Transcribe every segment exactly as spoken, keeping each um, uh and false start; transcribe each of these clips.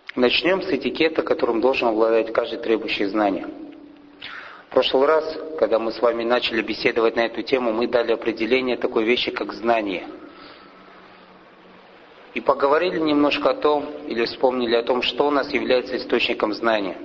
Начнем с этикета, которым должен обладать каждый требующий знания. В прошлый раз, когда мы с вами начали беседовать на эту тему, мы дали определение такой вещи, как знание. И поговорили немножко о том, или вспомнили о том, что у нас является источником знания.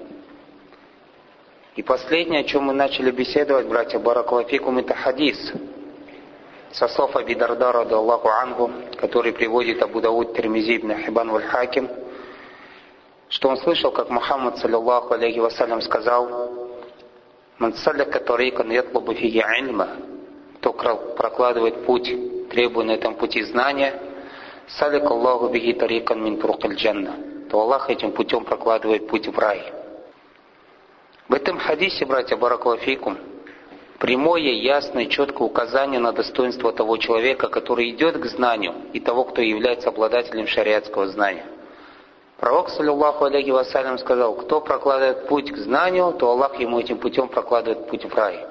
И последнее, о чем мы начали беседовать, братья, баракаллаху фикум, это хадис со слов Аби Дарда, ради Аллаху анху, который приводит Абу Дауд, Тирмизи, Ибн Хиббан валь Хаким, что он слышал, как Мухаммад, саллаллаху алейхи вассалям, сказал: «Ман саляка тарикан ятлубу фиги ильма», кто прокладывает путь, требуя на этом пути знания, саляка Аллаху биги тарикан мин туркаль джанна, то Аллах этим путем прокладывает путь в рай. В этом хадисе, братья, баракаллаху фикум, прямое, ясное, четкое указание на достоинство того человека, который идет к знанию, и того, кто является обладателем шариатского знания. Пророк, саллаллаху алейхи вассалям, сказал: кто прокладывает путь к знанию, то Аллах ему этим путем прокладывает путь в рай.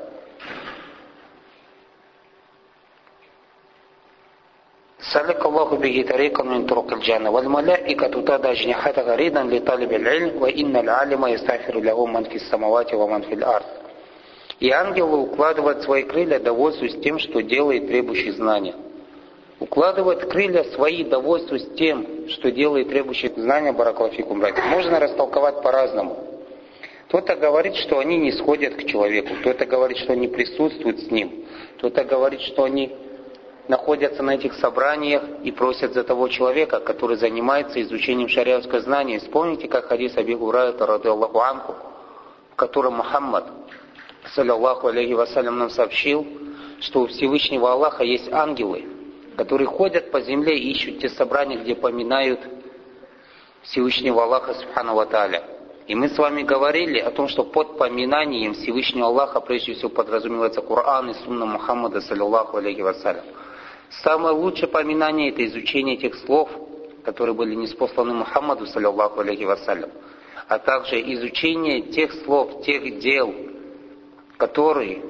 Салик Аллаху биги тарикан мин туркаль джанна, валь малаикату тада ажнихатаха ридан ли талибиль ильм, ва инналь алима ястафиру лаху ман фис самавати ва ман фил ард. И ангелы укладывают свои крылья, довольствуясь тем, что делает требующий знания. Укладывают крылья свои, довольствуясь тем, что делает требующий знания, баракаллаху фикум, братья. Можно растолковать по-разному. Кто-то говорит, что они не сходят к человеку, кто-то говорит, что они присутствуют с ним, кто-то говорит, что они находятся на этих собраниях и просят за того человека, который занимается изучением шариатского знания. Вспомните, как хадис Аби Гурайрата, ради Аллаху анху, в котором Мухаммад, саллаллаху алейхи вассалям, нам сообщил, что у Всевышнего Аллаха есть ангелы, которые ходят по земле и ищут те собрания, где поминают Всевышнего Аллаха субхану ва тааля. И мы с вами говорили о том, что под поминанием Всевышнего Аллаха прежде всего подразумевается Коран и сунна Мухаммада, саллаллаху алейхи вассалям. Самое лучшее поминание — это изучение тех слов, которые были ниспосланы Мухаммаду, саллаллаху алейхи вассалям, а также изучение тех слов, тех дел, которые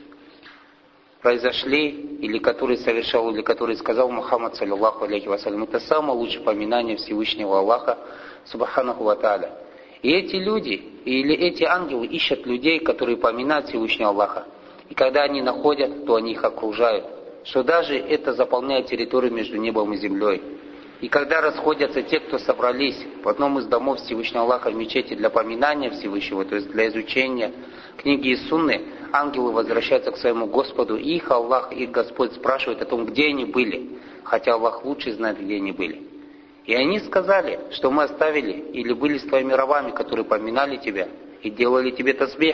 произошли, или которые совершал, или которые сказал Мухаммад, саллаллаху алейхи вассалям. Это самое лучшее поминание Всевышнего Аллаха, субханаху ва тааля. И эти люди, или эти ангелы ищут людей, которые поминают Всевышнего Аллаха. И когда они находят, то они их окружают. Что даже это заполняет территорию между небом и землей. И когда расходятся те, кто собрались в одном из домов Всевышнего Аллаха в мечети для поминания Всевышнего, то есть для изучения книги и сунны, ангелы возвращаются к своему Господу, и их Аллах, их Господь спрашивает о том, где они были, хотя Аллах лучше знает, где они были. И они сказали, что мы оставили или были с твоими рабами, которые поминали тебя и делали тебе тасбих.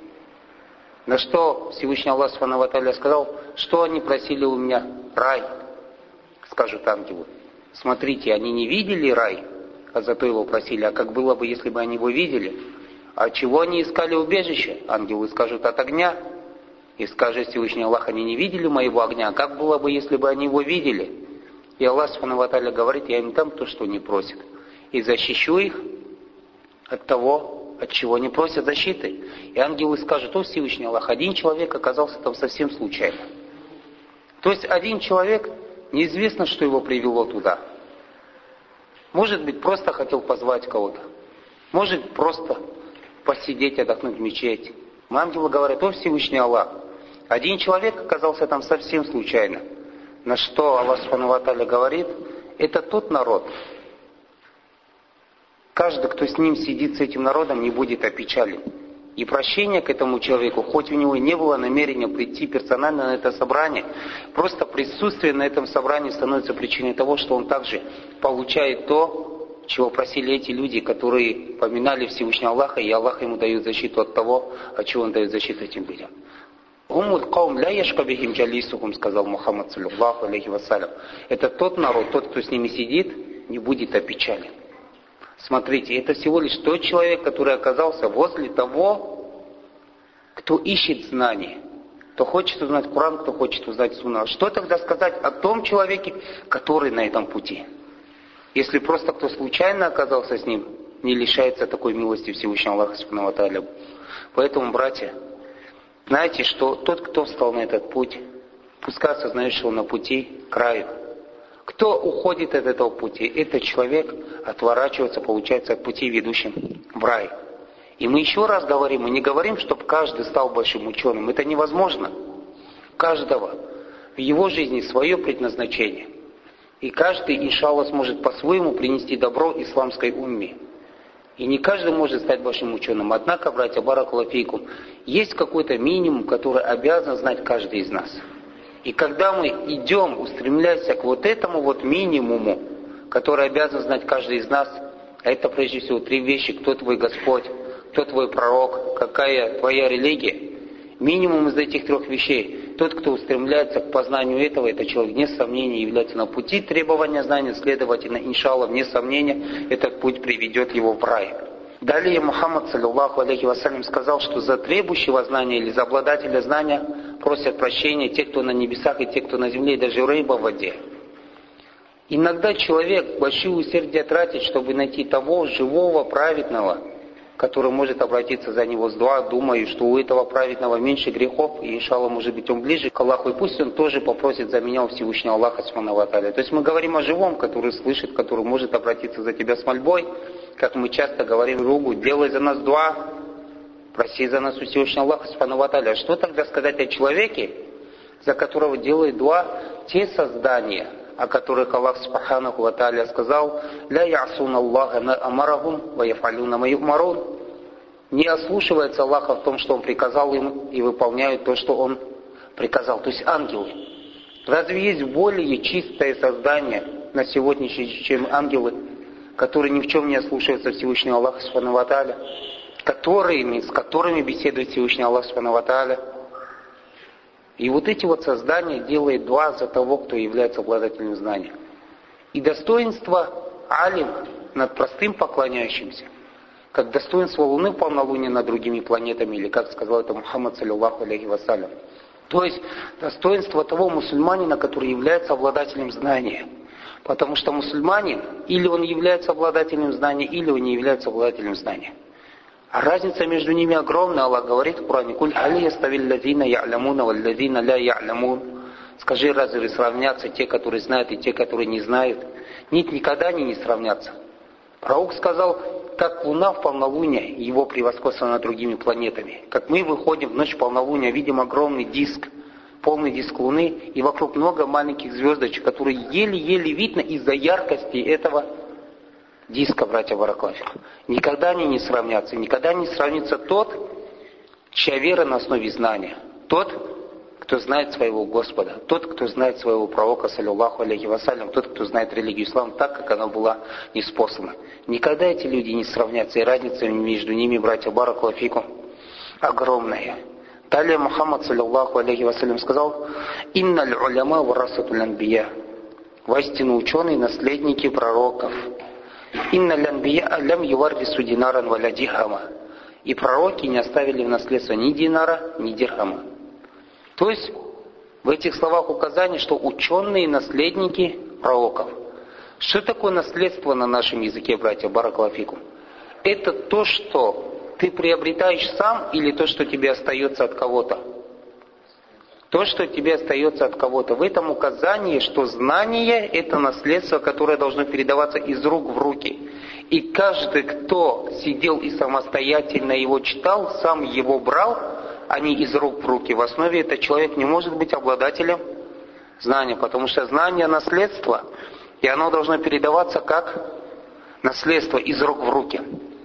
На что Всевышний Аллах субхану ва тааля сказал: что они просили у меня? Рай. Скажут ангелы: смотрите, они не видели рай, а зато его просили. А как было бы, если бы они его видели? А чего они искали убежище? Ангелы скажут: от огня. И скажет Всевышний Аллах: они не видели моего огня. А как было бы, если бы они его видели? И Аллах субхану ва тааля говорит: я им дам то, что они просят. И защищу их от того, от чего они просят защиты. И ангелы скажут: о Всевышний Аллах, один человек оказался там совсем случайно. То есть один человек, неизвестно, что его привело туда. Может быть, просто хотел позвать кого-то. Может, просто посидеть, отдохнуть в мечети. Ангелы говорят: о Всевышний Аллах, один человек оказался там совсем случайно. На что Аллах субхану ва тааля говорит: это тот народ. Каждый, кто с ним сидит, с этим народом, не будет опечален. И прощение к этому человеку, хоть у него и не было намерения прийти персонально на это собрание, просто присутствие на этом собрании становится причиной того, что он также получает то, чего просили эти люди, которые поминали Всевышнего Аллаха, и Аллах ему дает защиту от того, от чего он дает защиту этим людям. «Умуль каум ля яшка бихим джалисухум», сказал Мухаммад, саллаллаху алейхи вассалям. Это тот народ, тот, кто с ними сидит, не будет опечален. Смотрите, это всего лишь тот человек, который оказался возле того, кто ищет знания. Кто хочет узнать Коран, кто хочет узнать Сунну. Что тогда сказать о том человеке, который на этом пути? Если просто кто случайно оказался с ним, не лишается такой милости Всевышнего Аллаха субхану ва тааля. Поэтому, братья, знаете, что тот, кто встал на этот путь, пускай осознает, что он на пути к раю. Кто уходит от этого пути? Этот человек отворачивается, получается, от пути, ведущим в рай. И мы еще раз говорим, мы не говорим, чтобы каждый стал большим ученым. Это невозможно. У каждого в его жизни свое предназначение. И каждый, иншаллах, сможет по-своему принести добро исламской умме. И не каждый может стать большим ученым. Однако, братья, баракаллаху фикум, есть какой-то минимум, который обязан знать каждый из нас. И когда мы идем, устремляемся к вот этому вот минимуму, который обязан знать каждый из нас, а это прежде всего три вещи: кто твой Господь, кто твой пророк, какая твоя религия. Минимум из этих трех вещей. Тот, кто устремляется к познанию этого, этот человек, вне сомнения, является на пути требования знания, следовательно, иншаллах, вне сомнения, этот путь приведет его в рай. Далее Мухаммад, саллиллаху алейхи вассалям, сказал, что за требующего знания или за обладателя знания просят прощения те, кто на небесах, и те, кто на земле, и даже рыба в воде. Иногда человек большие усердия тратит, чтобы найти того живого, праведного, который может обратиться за него с дуа, думая, что у этого праведного меньше грехов, и иншаллах, может быть, он ближе к Аллаху, и пусть он тоже попросит за меня у Всевышнего Аллаха субхану ва тааля. То есть мы говорим о живом, который слышит, который может обратиться за тебя с мольбой, как мы часто говорим другу: делай за нас дуа, проси за нас у Всевышнего Аллаха субхану ва тааля. Что тогда сказать о человеке, за которого делает дуа те создания, о которых Аллах субхану ва тааля сказал: «Ля я'суна Аллаха ма амарахум ва яф'алюна ма ю'марун». Не ослушивается Аллаха в том, что Он приказал им, и выполняют то, что Он приказал. То есть ангелы. Разве есть более чистое создание на сегодняшний день, чем ангелы, которые ни в чем не ослушиваются Всевышнего Аллаха субхану ва тааля, которыми, с которыми беседует Всевышний Аллах субхану ва тааля? И вот эти вот создания делают дуа за того, кто является обладателем знания. И достоинство алим над простым поклоняющимся, как достоинство Луны в полнолуние над другими планетами, или как сказал это Мухаммад, саллиллаху алейхи вассалям. То есть достоинство того мусульманина, который является обладателем знания. Потому что мусульманин, или он является обладателем знания, или он не является обладателем знания. А разница между ними огромная. Аллах говорит в Коране: «Куль хали яставил лазина я'лямуна вал лазина ля я'лямун». Скажи, разве сравнятся те, которые знают, и те, которые не знают? Нет, никогда они не сравнятся. Пророк сказал: как Луна в полнолуние, его превосходство над другими планетами. Как мы выходим в ночь полнолуния, видим огромный диск, полный диск Луны, и вокруг много маленьких звездочек, которые еле-еле видно из-за яркости этого диска, братья баракаллаху фикум. Никогда они не сравнятся. Никогда не сравнится тот, чья вера на основе знания. Тот, кто знает своего Господа. Тот, кто знает своего пророка, саллиллаху алейхи вассалям. Тот, кто знает религию ислам так, как она была ниспослана. Никогда эти люди не сравнятся. И разница между ними, братья баракаллаху фикум, огромная. Далее Мухаммад, саллиллаху алейхи вассалям, сказал: «Инналь уляма варасатуль анбия». Воистину ученые наследники пророков. «Инналь анбия лям юваррису динаран валя дирхама». И пророки не оставили в наследство ни динара, ни дирхама. То есть в этих словах указание, что ученые наследники пророков. Что такое наследство на нашем языке, братья баракаллаху фикум? Это то, что ты приобретаешь сам, или то, что тебе остается от кого-то? То, что тебе остается от кого-то. В этом указании, что знание – это наследство, которое должно передаваться из рук в руки. И каждый, кто сидел и самостоятельно его читал, сам его брал, а не из рук в руки. В основе этот человек не может быть обладателем знания, потому что знание – наследство, и оно должно передаваться как наследство из рук в руки.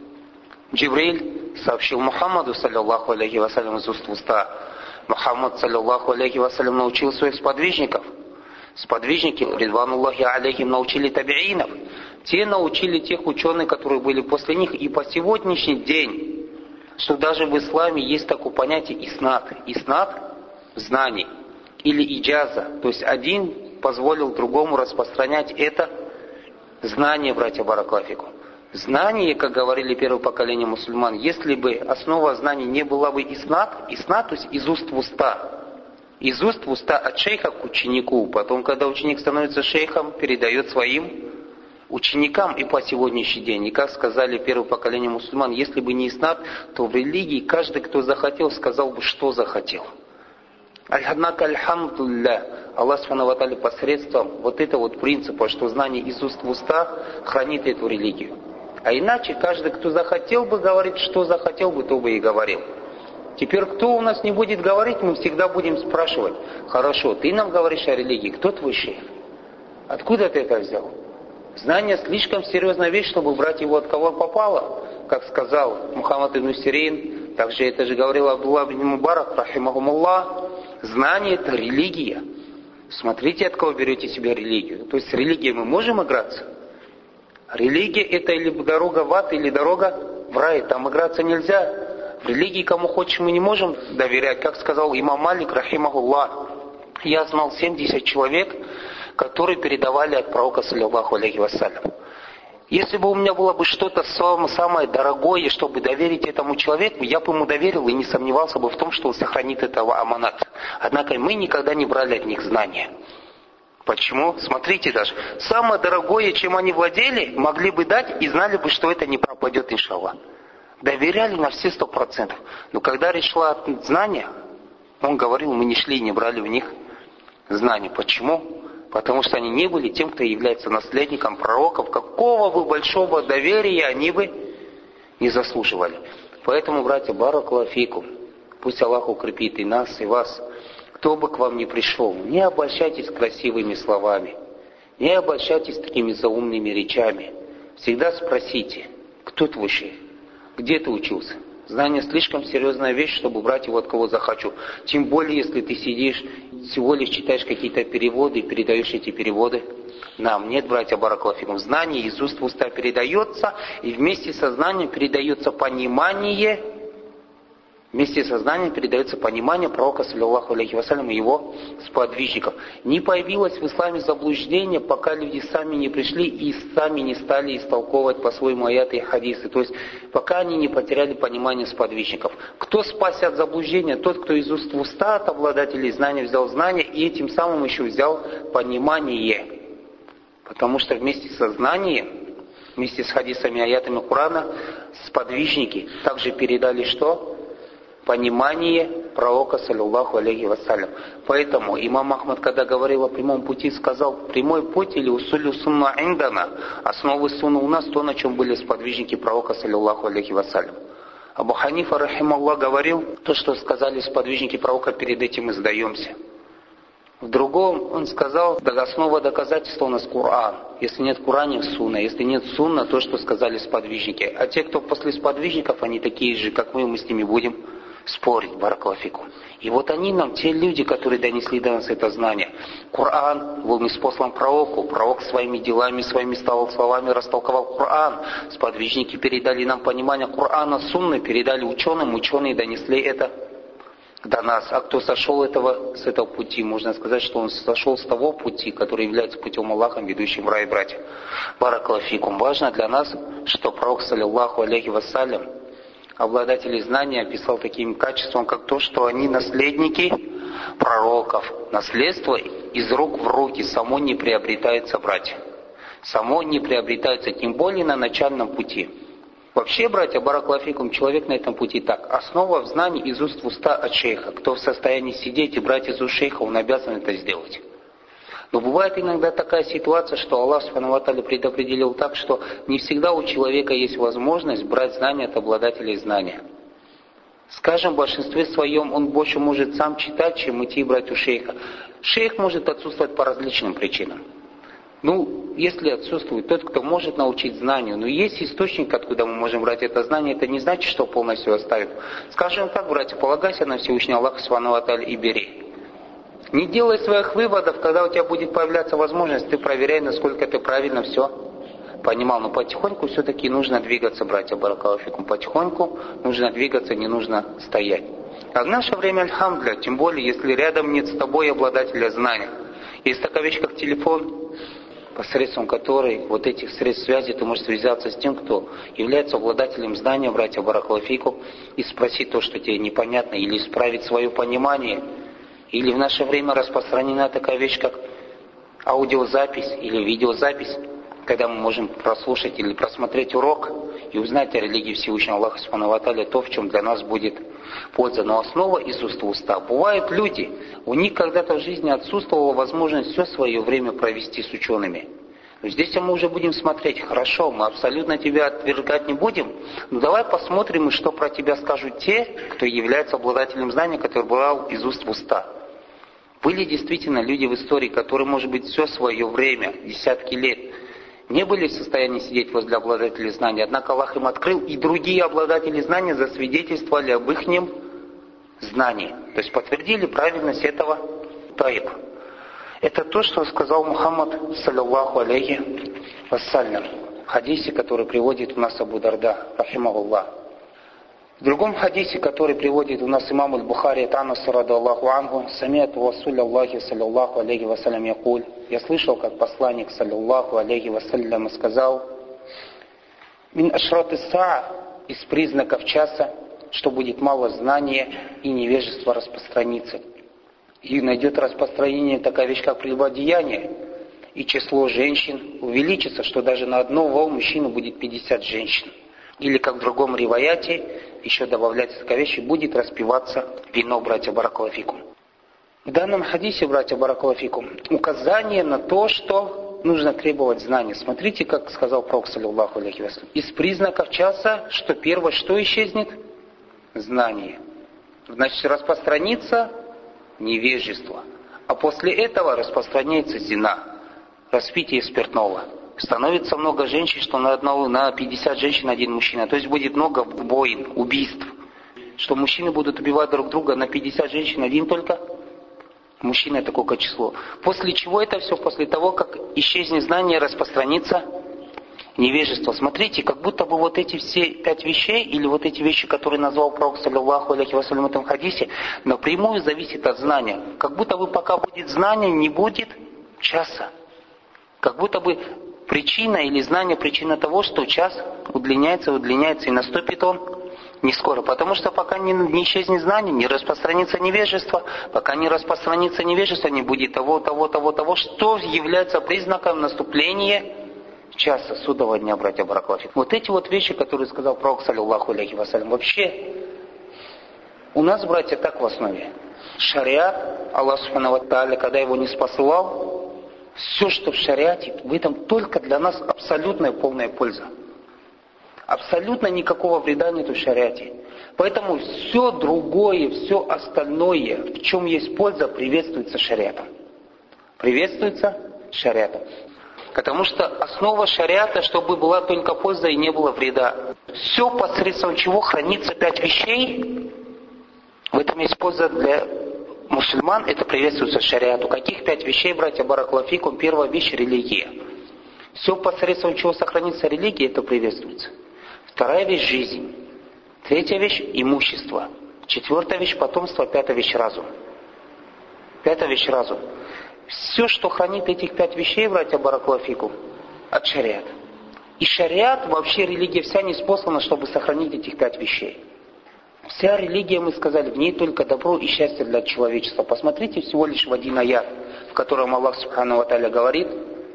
Джибриль сообщил Мухаммаду, саллиллаху алейхи вассалям, из уст в уста. Мухаммад, саллиллаху алейхи вассалям, научил своих сподвижников. Сподвижники, ридвануллахи алейхим, научили табиинов. Те научили тех ученых, которые были после них. И по сегодняшний день, что даже в исламе есть такое понятие иснат. Иснат – знаний. Или иджаза. То есть один позволил другому распространять это знание, братья баракаллаху фикум. Знание, как говорили первое поколение мусульман, если бы основа знаний не была бы иснат, иснат, то есть из уст в уста. Из уст в уста от шейха к ученику. Потом, когда ученик становится шейхом, передает своим ученикам и по сегодняшний день. И как сказали первое поколение мусульман, если бы не иснат, то в религии каждый, кто захотел, сказал бы, что захотел. Аль-Хаднака Аль-Хамдулля. Аллах Субхану ва Тааля посредством вот этого вот принципа, что знание из уст в уста, хранит эту религию. А иначе каждый, кто захотел бы говорить, что захотел бы, то бы и говорил. Теперь кто у нас не будет говорить, мы всегда будем спрашивать: хорошо, ты нам говоришь о религии, кто твой шейх? Откуда ты это взял? Знание слишком серьезная вещь, чтобы брать его от кого попало. Как сказал Мухаммад ибн Сирин, также это же говорил Абдуллах ибн Мубарак, рахимахумуллах, знание это религия. Смотрите, от кого берете себе религию. То есть с религией мы можем играться? Религия это или дорога в ад, или дорога в рай. Там играться нельзя. В религии кому хочешь мы не можем доверять. Как сказал имам Малик, рахимахуллах, я знал семьдесят человек, которые передавали от пророка, саллиллаху алейхи вассалям. Если бы у меня было бы что-то самое дорогое, чтобы доверить этому человеку, я бы ему доверил и не сомневался бы в том, что он сохранит этого аманат. Однако мы никогда не брали от них знания. Почему? Смотрите даже. Самое дорогое, чем они владели, могли бы дать и знали бы, что это не пропадет, иншаллах. Доверяли на все сто процентов. Но когда речь шла о знаниях, он говорил, мы не шли и не брали у них знания. Почему? Потому что они не были тем, кто является наследником пророков. Какого бы большого доверия они бы не заслуживали. Поэтому, братья, баракаллаху фикум, пусть Аллах укрепит и нас, и вас. Кто бы к вам ни пришел, не обольщайтесь красивыми словами, не обольщайтесь такими заумными речами. Всегда спросите, кто твой шейх, где ты учился. Знание слишком серьезная вещь, чтобы брать его от кого захочу. Тем более, если ты сидишь, всего лишь читаешь какие-то переводы и передаешь эти переводы нам. Нет, братья, баракаллаху фикум. Знание из уст в уста передается, и вместе со знанием передается понимание, вместе со знанием передается понимание пророка, саллиллаху алейхи вассалям, и его сподвижников. Не появилось в исламе заблуждение, пока люди сами не пришли и сами не стали истолковывать по-своему аяты и хадисы. То есть, пока они не потеряли понимание сподвижников. Кто спасся от заблуждения? Тот, кто из уст в уста от обладателей знания взял знание и этим самым еще взял понимание. Потому что вместе со знанием, вместе с хадисами и аятами Корана, сподвижники также передали что? Понимание пророка, саллиллаху алейхи вассалям. Поэтому имам Ахмад, когда говорил о прямом пути, сказал: прямой путь или усулю сунна индана, основы сунны у нас, то, на чем были сподвижники пророка, саллиллаху алейхи вассалям. Абу Ханифа, рахималлах, говорил: то, что сказали сподвижники пророка, перед этим мы сдаемся. В другом он сказал: да, основа доказательства у нас Коран. Если нет Корана, сунна. Если нет сунна, то, что сказали сподвижники. А те, кто после сподвижников, они такие же, как мы, мы с ними будем спорить, баракаллаху фикум. И вот они нам, те люди, которые донесли до нас это знание. Коран был ниспослан пророку, пророк своими делами, своими словами растолковал Коран. Сподвижники передали нам понимание Корана, сунны, передали ученым, ученые донесли это до нас. А кто сошел этого, с этого пути, можно сказать, что он сошел с того пути, который является путем Аллаха, ведущим в рай, братья. Баракаллаху фикум. Важно для нас, что пророк, саллиллаху алейхи вассалям, обладателей знания описал таким качеством, как то, что они наследники пророков. Наследство из рук в руки само не приобретается, братья. Само не приобретается, тем более на начальном пути. Вообще, братья, баракаллаху фикум, человек на этом пути так. Основа в знании из уст в уста от шейха. Кто в состоянии сидеть и брать из уст шейха, он обязан это сделать. Но бывает иногда такая ситуация, что Аллах Субхану ва Тааля предопределил так, что не всегда у человека есть возможность брать знания от обладателей знания. Скажем, в большинстве своем он больше может сам читать, чем идти брать у шейха. Шейх может отсутствовать по различным причинам. Ну, если отсутствует тот, кто может научить знанию, но есть источник, откуда мы можем брать это знание, это не значит, что полностью оставим. Скажем так, братья, полагайся на Всевышнего Аллаха Субхану ва Тааля и бери. Не делай своих выводов, когда у тебя будет появляться возможность, ты проверяй, насколько ты правильно все понимал. Но потихоньку все-таки нужно двигаться, братья, баракаллаху фикум. Потихоньку нужно двигаться, не нужно стоять. А в наше время, альхамдулилля, тем более, если рядом нет с тобой обладателя знания. Есть такая вещь, как телефон, посредством которой вот этих средств связи ты можешь связаться с тем, кто является обладателем знания, братья, баракаллаху фикум, и спросить то, что тебе непонятно, или исправить свое понимание. Или в наше время распространена такая вещь, как аудиозапись или видеозапись, когда мы можем прослушать или просмотреть урок, и узнать о религии Всевышнего Аллаха Субхану ва Тааля то, в чем для нас будет польза. Но основа из уст в уста. Бывают люди, у них когда-то в жизни отсутствовала возможность все свое время провести с учеными. Здесь мы уже будем смотреть, хорошо, мы абсолютно тебя отвергать не будем, но давай посмотрим, что про тебя скажут те, кто является обладателем знания, который брал из уст в уста. Были действительно люди в истории, которые, может быть, все свое время, десятки лет, не были в состоянии сидеть возле обладателей знаний, однако Аллах им открыл, и другие обладатели знания засвидетельствовали об их знании. То есть подтвердили правильность этого таиб. Это то, что сказал Мухаммад, саллиллаху алейхи вассалям, в хадисе, который приводит у нас Абу Дарда, рахимахуллах. В другом хадисе, который приводит у нас имам аль-Бухари, от Анаса радаллаху анху, самиату Расуля Аллахи, саллиллаху алейхи вассалям, якуль. Я слышал, как посланник, саллиллаху алейхи вассалям, сказал: «Мин ашраты саа», из признаков часа, что будет мало знания и невежество распространится. И найдет распространение такая вещь, как прелюбодеяние, и число женщин увеличится, что даже на одного мужчину будет пятьдесят женщин. Или, как в другом риваяте, еще добавляется такая вещь, и будет распиваться вино, братья баракалафикум. В данном хадисе, братья баракалафикум, указание на то, что нужно требовать знания. Смотрите, как сказал пророк, саллиллаху алейхи вассалям. Из признаков часа, что первое, что исчезнет? Знание. Значит, распространится невежество. А после этого распространяется зина, распитие спиртного. Становится много женщин, что на, одного, на пятьдесят женщин один мужчина. То есть будет много войн, убийств. Что мужчины будут убивать друг друга, на пятьдесят женщин один только мужчина, такое число. После чего это все? После того, как исчезнет знание, распространится невежество. Смотрите, как будто бы вот эти все пять вещей, или вот эти вещи, которые назвал пророк, саллиллаху алейхи вассалям, в этом хадисе, напрямую зависит от знания. Как будто бы пока будет знание, не будет часа. Как будто бы причина или знание причина того, что час удлиняется, удлиняется, и наступит он не скоро. Потому что пока не, не исчезнет знание, не распространится невежество. Пока не распространится невежество, не будет того, того, того, того, что является признаком наступления часа судного дня, братья баракалафик. Вот эти вот вещи, которые сказал пророк, саллиллаху алейхи вассалям, вообще у нас, братья, так в основе. Шариат, Аллах субхану ва тааля, когда его не спосылал, все, что в шариате, в этом только для нас абсолютная полная польза. Абсолютно никакого вреда нет в шариате. Поэтому все другое, все остальное, в чем есть польза, приветствуется шариатом. Приветствуется шариатом. Потому что основа шариата, чтобы была только польза и не было вреда. Все, посредством чего хранится пять вещей, в этом есть польза для мусульман, это приветствуется шариату. Каких пять вещей, братья баракалафикум? Первая вещь — религия. Все, посредством чего сохранится религия, это приветствуется. Вторая вещь — жизнь. Третья вещь — имущество. Четвертая вещь — потомство. Пятая вещь — разум. Пятая вещь — разум. Все, что хранит этих пять вещей, братья баракалафикум, от шариата. И шариат, вообще религия вся не спослана, чтобы сохранить этих пять вещей. Вся религия, мы сказали, в ней только добро и счастье для человечества. Посмотрите всего лишь в один аят, в котором Аллах субхану ва тааля говорит: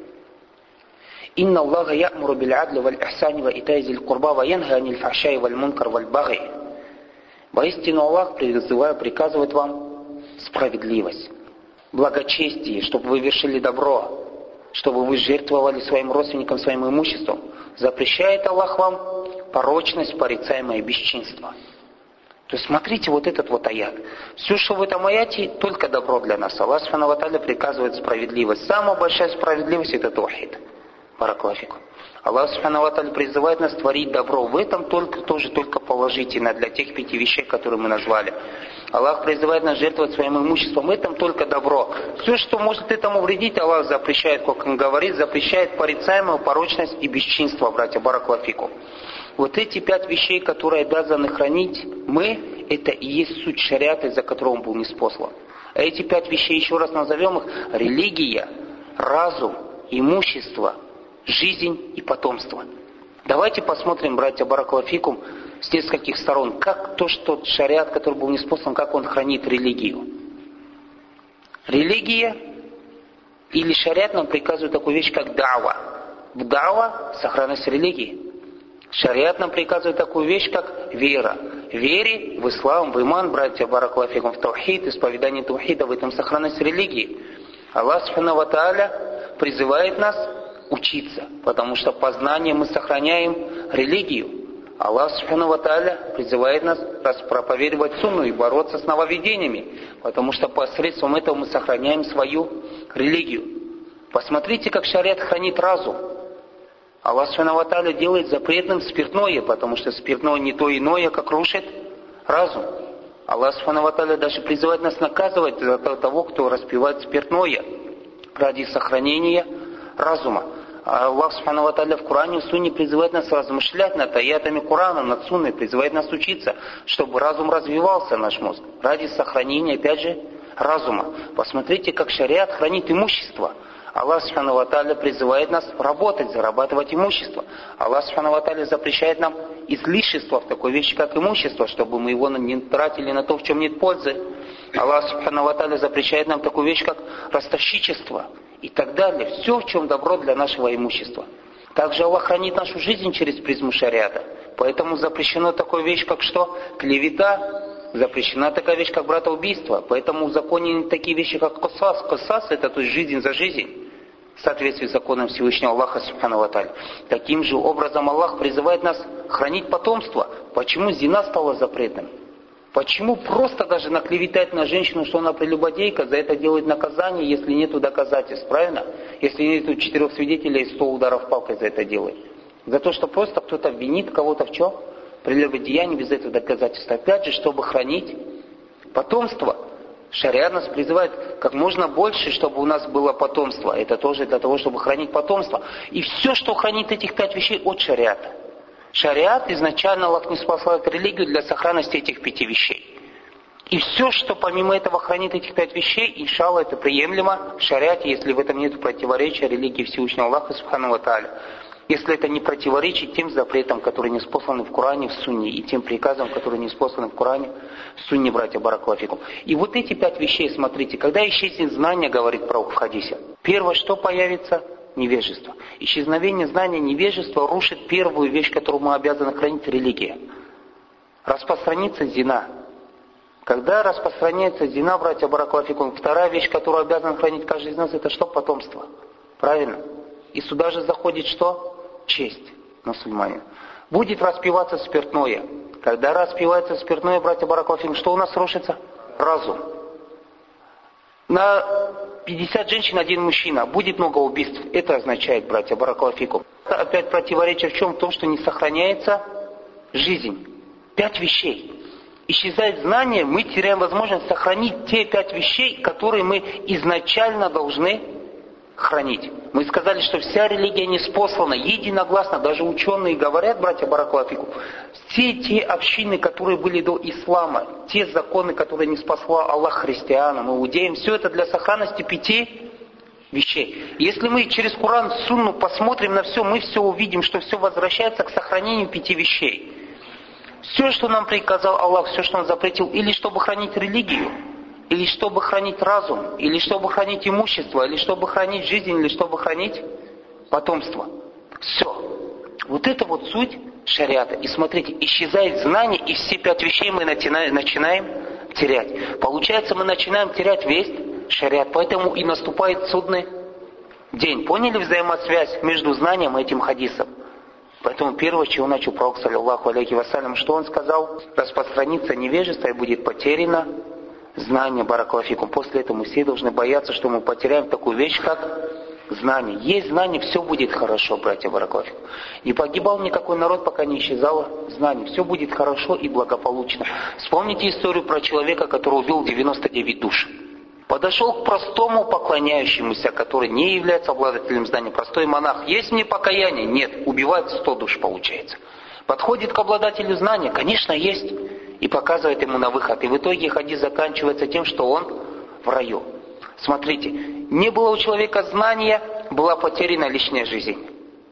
«Инна Аллаха я'муру биль адли валь ихсани ва итаи зил курба ва янха аниль фахшаи валь мункар валь баги». Воистину Аллах призывает, приказывает вам справедливость, благочестие, чтобы вы вершили добро, чтобы вы жертвовали своим родственникам, своим имуществом. Запрещает Аллах вам порочность, порицаемое бесчинство. То есть смотрите вот этот вот аят. Все, что в этом аяте, только добро для нас. Аллах субхану ва тааля приказывает справедливость. Самая большая справедливость — это таухид. Баракалафик. Аллах субхану ва тааля призывает нас творить добро. В этом только, тоже только положительно для тех пяти вещей, которые мы назвали. Аллах призывает нас жертвовать своим имуществом. В этом только добро. Все, что может этому вредить, Аллах запрещает, как он говорит, запрещает порицаемую порочность и бесчинство, братья баракалафику. Вот эти пять вещей, которые обязаны хранить мы, это и есть суть шариата, из-за которого он был ниспослан. А эти пять вещей, еще раз назовем их: религия, разум, имущество, жизнь и потомство. Давайте посмотрим, братья баракалафикум, с нескольких сторон, как то, что шариат, который был ниспослан, как он хранит религию. Религия или шариат нам приказывает такую вещь, как дава. В дава — сохранность религии. Шариат нам приказывает такую вещь, как вера. Вере в ислам, в иман, братья, баракаллаху фикум, в таухид, исповедание таухида, в этом сохранность религии. Аллах субхану ва тааля призывает нас учиться, потому что познанием мы сохраняем религию. Аллах субхану ва тааля призывает нас проповедовать сунну и бороться с нововведениями, потому что посредством этого мы сохраняем свою религию. Посмотрите, как шариат хранит разум. Аллах субхану ва тааля делает запретным спиртное, потому что спиртное не то иное, как рушит разум. Аллах субхану ва тааля даже призывает нас наказывать за того, кто распивает спиртное ради сохранения разума. Аллах субхану ва тааля в Коране и Сунне призывает нас размышлять над аятами Корана, над Сунной, призывает нас учиться, чтобы разум развивался, наш мозг, ради сохранения, опять же, разума. Посмотрите, как шариат хранит имущество. Аллах субхану ва тааля призывает нас работать, зарабатывать имущество. Аллах субхану ва тааля запрещает нам излишество в такой вещи, как имущество, чтобы мы его не тратили на то, в чем нет пользы. Аллах субхану ва тааля запрещает нам такую вещь, как ростовщичество и так далее. Все, в чем добро для нашего имущества. Также Аллах хранит нашу жизнь через призму шариата. Поэтому запрещено такая вещь, как что? Клевета. Запрещена такая вещь, как братоубийство. Поэтому узаконены такие вещи, как косас. Косас — это то есть жизнь за жизнь, в соответствии с законом Всевышнего Аллаха субхану ва тааля. Таким же образом Аллах призывает нас хранить потомство. Почему зина стала запретным? Почему просто даже наклеветать на женщину, что она прелюбодейка, за это делает наказание, если нет доказательств, правильно? Если нет четырех свидетелей, сто ударов палкой за это делает. За то, что просто кто-то обвинит кого-то в чем? Прелюбодеяние без этого доказательства. Опять же, чтобы хранить потомство. Шариат нас призывает как можно больше, чтобы у нас было потомство. Это тоже для того, чтобы хранить потомство. И все, что хранит этих пять вещей, от шариата. Шариат изначально Аллах не спасает религию для сохранности этих пяти вещей. И все, что помимо этого хранит этих пять вещей, иншаллах, это приемлемо в шариате, если в этом нет противоречия религии Всевышнего Аллаха субхану ва тааля. Если это не противоречит тем запретам, которые не спосланы в Коране, в Сунне, и тем приказам, которые не спосланы в Коране, в Сунне, братья, баракаллаху фикум. И вот эти пять вещей, смотрите, когда исчезнет знание, говорит пророк в хадисе, первое, что появится? Невежество. Исчезновение знания, невежества рушит первую вещь, которую мы обязаны хранить, религия. Распространится зина. Когда распространяется зина, братья, баракаллаху фикум, вторая вещь, которую обязан хранить каждый из нас, это что? Потомство. Правильно? И сюда же заходит что? Честь мусульманина. Будет распиваться спиртное. Когда распивается спиртное, братья, баракаллаху фикум, что у нас рушится? Разум. На пятьдесят женщин один мужчина. Будет много убийств. Это означает, братья, баракаллаху фикум. Опять противоречие в чем? В том, что не сохраняется жизнь. Пять вещей. Исчезает знание, мы теряем возможность сохранить те пять вещей, которые мы изначально должны хранить. Мы сказали, что вся религия ниспослана, единогласно, даже ученые говорят, братья, баракаллаху фикум, все те общины, которые были до ислама, те законы, которые не спасла Аллах христианам, иудеям, все это для сохранности пяти вещей. Если мы через Коран, Сунну посмотрим на все, мы все увидим, что все возвращается к сохранению пяти вещей. Все, что нам приказал Аллах, все, что Он запретил, или чтобы хранить религию, или чтобы хранить разум, или чтобы хранить имущество, или чтобы хранить жизнь, или чтобы хранить потомство. Все. Вот это вот суть шариата. И смотрите, исчезает знание, и все пять вещей мы начинаем терять. Получается, мы начинаем терять весь шариат. Поэтому и наступает судный день. Поняли взаимосвязь между знанием и этим хадисом? Поэтому первое, чего начал пророк, саллиллаху алейхи вассалям, что он сказал? Распространится невежество и будет потеряно знание, баракаллаху фикум. После этого мы все должны бояться, что мы потеряем такую вещь, как знание. Есть знание, все будет хорошо, братья, баракаллаху фикум. Не погибал никакой народ, пока не исчезало знание. Все будет хорошо и благополучно. Вспомните историю про человека, который убил девяносто девять душ. Подошел к простому поклоняющемуся, который не является обладателем знания. Простой монах. Есть мне покаяние? Нет. Убивает сто душ, получается. Подходит к обладателю знания? Конечно, есть. И показывает ему на выход. И в итоге хадис заканчивается тем, что он в раю. Смотрите, не было у человека знания, была потеряна личная жизнь.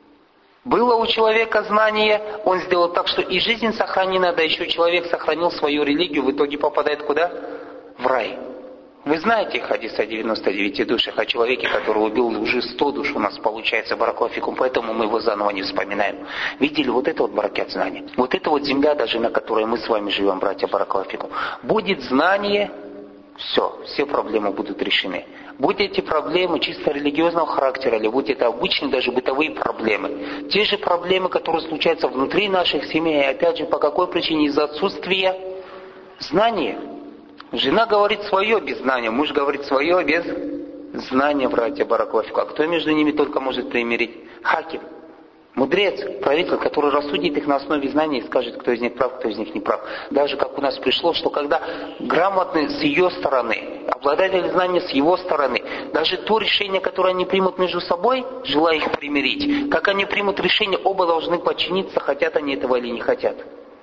Было у человека знание, он сделал так, что и жизнь сохранена, да еще человек сохранил свою религию, в итоге попадает куда? В рай. Вы знаете хадис о девяноста девяти душах, о человеке, который убил уже сто душ у нас получается, баракаллаху, поэтому мы его заново не вспоминаем. Видели, вот это вот баракат знания. Вот это вот земля, даже на которой мы с вами живем, братья, баракаллаху. Будет знание, все, все проблемы будут решены. Будь эти проблемы чисто религиозного характера, или будь это обычные даже бытовые проблемы. Те же проблемы, которые случаются внутри наших семей, опять же, по какой причине? Из-за отсутствия знания. Жена говорит свое без знания, муж говорит свое без знания, братья баракаллаху. А кто между ними только может примирить? Хаким, мудрец, правитель, который рассудит их на основе знаний и скажет, кто из них прав, кто из них не прав. Даже как у нас пришло, что когда грамотный с ее стороны, обладатель знаний с его стороны, даже то решение, которое они примут между собой, желая их примирить, как они примут решение, оба должны подчиниться, хотят они этого или не хотят.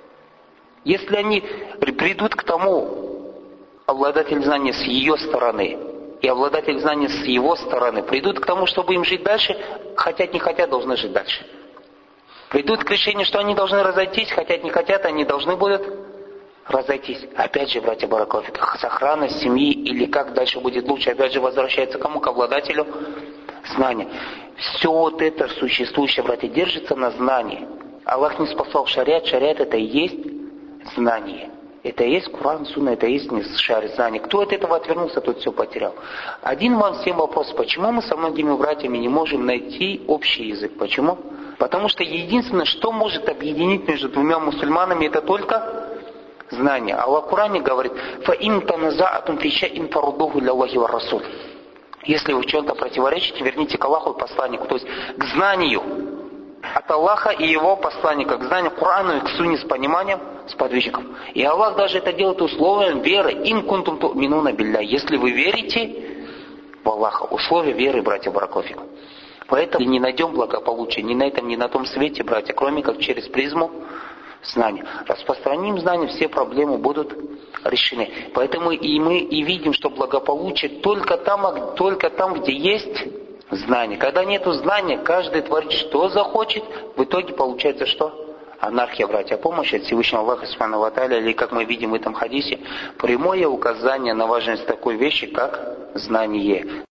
Если они придут к тому, обладатель знаний с ее стороны и обладатель знаний с его стороны, придут к тому, чтобы им жить дальше, хотят не хотят, должны жить дальше. Придут к решению, что они должны разойтись, хотят не хотят, они должны будут разойтись. Опять же, братья баракаллаху, сохранность семьи или как дальше будет лучше, опять же возвращается кому? К обладателю знания. Все вот это существующее, братья, держится на знании. Аллах не спасал шариат, шариат это и есть знание. Это и есть Куран, Сунна, это и есть шариат знания. Кто от этого отвернулся, тот все потерял. Один вам всем вопрос, почему мы со многими братьями не можем найти общий язык? Почему? Потому что единственное, что может объединить между двумя мусульманами, это только знание. Аллах в Коране говорит: «Фаин таназаатум фи шайин фарудуху ля Аллахи ва расуль». Если вы в чем-то противоречите, верните к Аллаху и посланнику, то есть к знанию от Аллаха и его посланника, к знанию Корану и к Сунне с пониманием сподвижником. И Аллах даже это делает условием веры. «Ин кунтум ту'минуна билля». Если вы верите в Аллаха, условие веры, братья баракаллаху. Поэтому не найдем благополучия ни на этом, ни на том свете, братья, кроме как через призму знания. Распространим знания, все проблемы будут решены. Поэтому и мы и видим, что благополучие только там, только там, где есть знание. Когда нету знания, каждый творит, что захочет, в итоге получается что? Анархия, братья. Помощь от Всевышнего Аллаха Субхану ва Тааля, или, как мы видим в этом хадисе, прямое указание на важность такой вещи, как знание.